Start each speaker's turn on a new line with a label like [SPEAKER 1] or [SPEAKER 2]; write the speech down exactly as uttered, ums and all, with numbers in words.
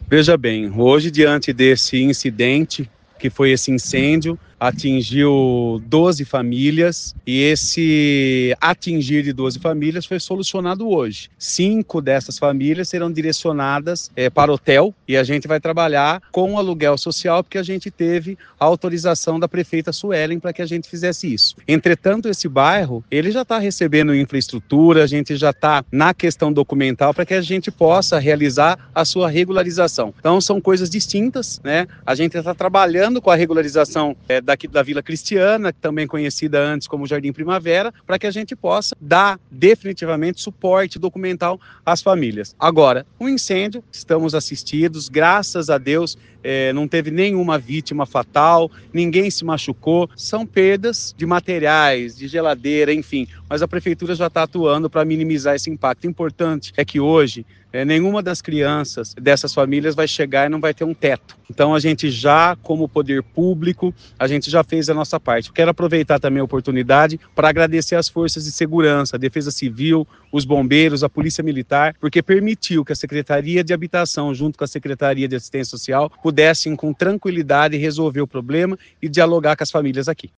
[SPEAKER 1] Veja bem, hoje, diante desse incidente, que foi esse incêndio, atingiu doze famílias e esse atingir de doze famílias foi solucionado hoje. Cinco dessas famílias serão direcionadas é, para hotel e a gente vai trabalhar com o aluguel social porque a gente teve a autorização da prefeita Suelen para que a gente fizesse isso. Entretanto, esse bairro, ele já está recebendo infraestrutura, a gente já está na questão documental para que a gente possa realizar a sua regularização. Então, são coisas distintas, né? A gente está trabalhando com a regularização é, daqui da Vila Cristiana, também conhecida antes como Jardim Primavera, para que a gente possa dar definitivamente suporte documental às famílias. Agora, um incêndio, estamos assistidos, graças a Deus, é, não teve nenhuma vítima fatal, ninguém se machucou, são perdas de materiais, de geladeira, enfim, mas a prefeitura já está atuando para minimizar esse impacto. O importante é que hoje É, nenhuma das crianças dessas famílias vai chegar e não vai ter um teto. Então a gente já, como poder público, a gente já fez a nossa parte. Quero aproveitar também a oportunidade para agradecer às forças de segurança, a Defesa Civil, os bombeiros, a Polícia Militar, porque permitiu que a Secretaria de Habitação, junto com a Secretaria de Assistência Social, pudessem com tranquilidade resolver o problema e dialogar com as famílias aqui.